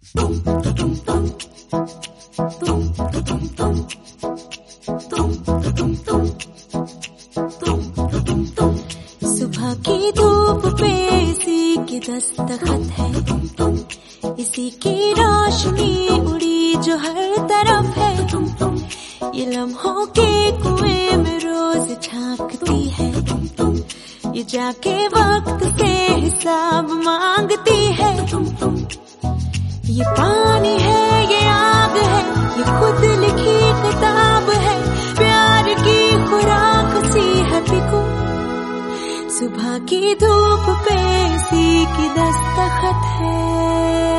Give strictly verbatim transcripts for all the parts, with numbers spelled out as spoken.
सुबह की धूप पे इसी की दस्तखत है, इसी की रोशनी उड़ी जो हर तरफ है। ये लम्हों के कुएं में रोज झांकती है, ये जाके वक्त से हिसाब मांगती है। ये पानी है, ये आग है, ये खुद लिखी किताब है, प्यार की खुराक सी है पिको। सुबह की धूप पे इसी की दस्तखत है।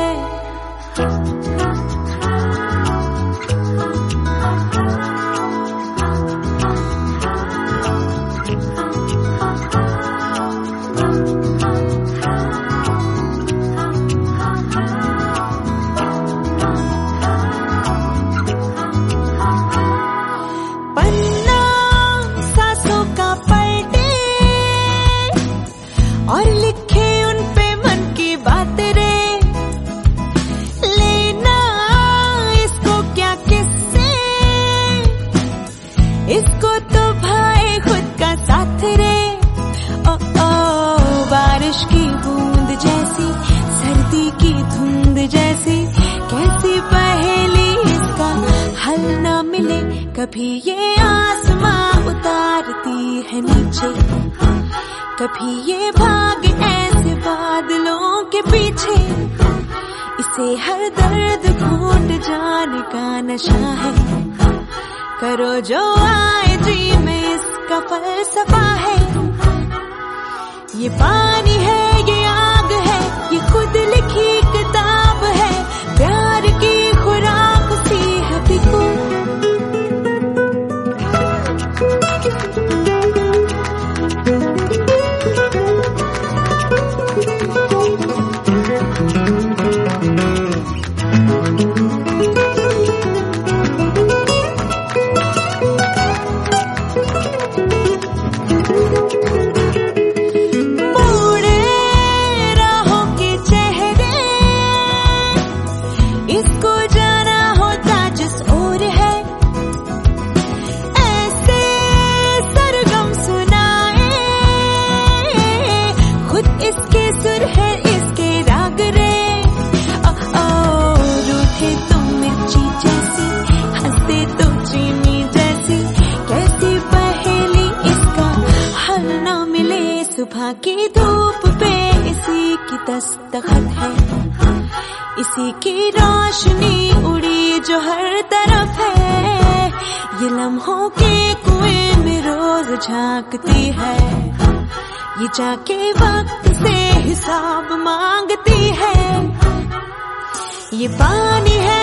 और लिखे उन पे मन की बात रे, लेना इसको क्या किससे, इसको तो भाई खुद का साथ रे। ओ ओ बारिश की बूंद जैसी, सर्दी की धुंध जैसी, कैसी पहेली इसका हल ना मिले। कभी ये आसमां उतारती है नीचे, कभी ये भाग ऐसे बादलों के पीछे। इसे हर दर्द घोट जाने का नशा है, करो जो आए जी में इसका फलसफा है। ये पानी है, ये आग है, ये खुद लिखी किताब है, प्यार की खुराक सी है पिको। इसके सुर है, इसके राग रे। ओ ओ रूठे तुम मिर्ची जैसी, हंसते तो चीनी जैसी, कैसी पहेली इसका हल ना मिले। सुबह की धूप पे इसी की दस्तखत है, इसी की रोशनी उड़ी जो हर तरफ है। ये लम्हों के कुएं में रोज झांकती है, ये जाके वक्त से हिसाब मांगती है। ये पानी है,